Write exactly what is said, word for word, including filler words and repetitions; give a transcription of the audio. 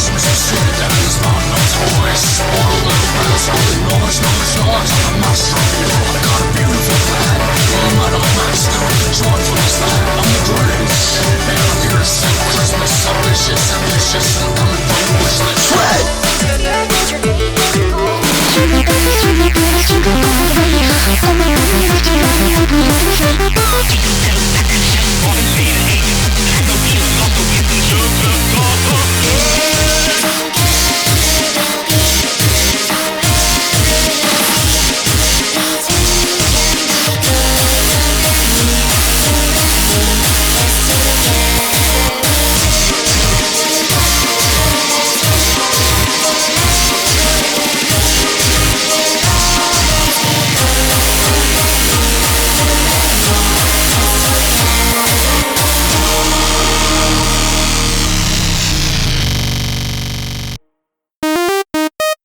Christmas is sweet, that is not no toys. All a little bells, all the noise, noise, noise. I'm a master of you, I got a beautiful plan. I'm not a master, joyful as that. I'm the greatest, and I'm here to sing Christmas. Ambitious, ambitious, and I'm coming